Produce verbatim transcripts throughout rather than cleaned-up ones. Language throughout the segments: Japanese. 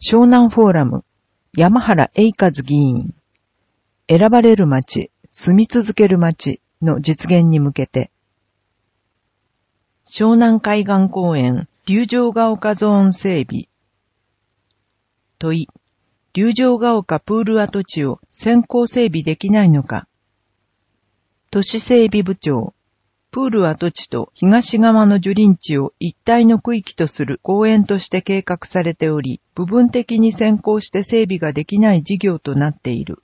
湘南フォーラム、山原栄和議員、選ばれる街、住み続ける街の実現に向けて、湘南海岸公園、竜城ヶ丘ゾーン整備。問い、竜城ヶ丘プール跡地を先行整備できないのか。都市整備部長、プール跡地と東側の樹林地を一体の区域とする公園として計画されており、部分的に先行して整備ができない事業となっている。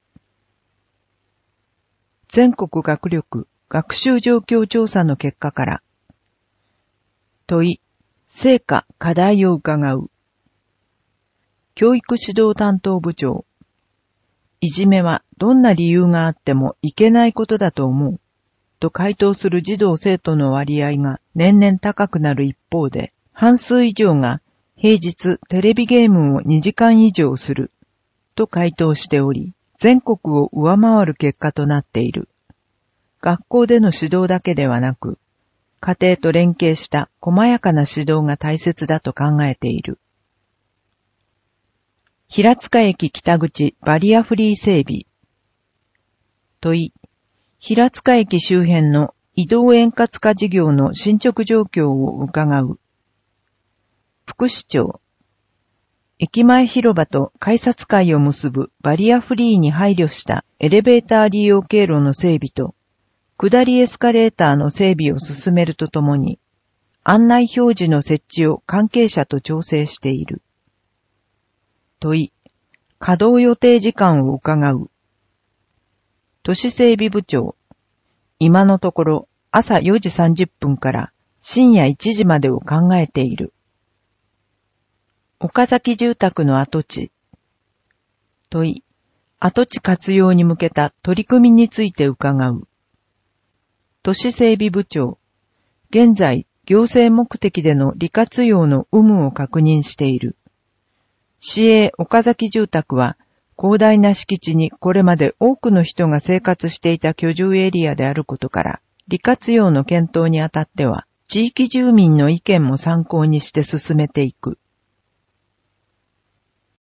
全国学力、学習状況調査の結果から。問い、成果、課題を伺う。教育指導担当部長。いじめはどんな理由があってもいけないことだと思う。と回答する児童生徒の割合が年々高くなる一方で、半数以上が平日テレビゲームをにじかん以上する。と回答しており、全国を上回る結果となっている。学校での指導だけではなく、家庭と連携した細やかな指導が大切だと考えている。平塚駅北口バリアフリー整備。問い、平塚駅周辺の移動円滑化事業の進捗状況を伺う。副市長。駅前広場と改札階を結ぶバリアフリーに配慮したエレベーター利用経路の整備と、下りエスカレーターの整備を進めるとともに、案内表示の設置を関係者と調整している。問い、稼働予定時間を伺う。都市整備部長。今のところ朝よじさんじゅっぷんから深夜いちじまでを考えている。岡崎住宅の跡地。問い、跡地活用に向けた取り組みについて伺う。都市整備部長。現在、行政目的での利活用の有無を確認している。市営岡崎住宅は、広大な敷地にこれまで多くの人が生活していた居住エリアであることから、利活用の検討にあたっては、地域住民の意見も参考にして進めていく。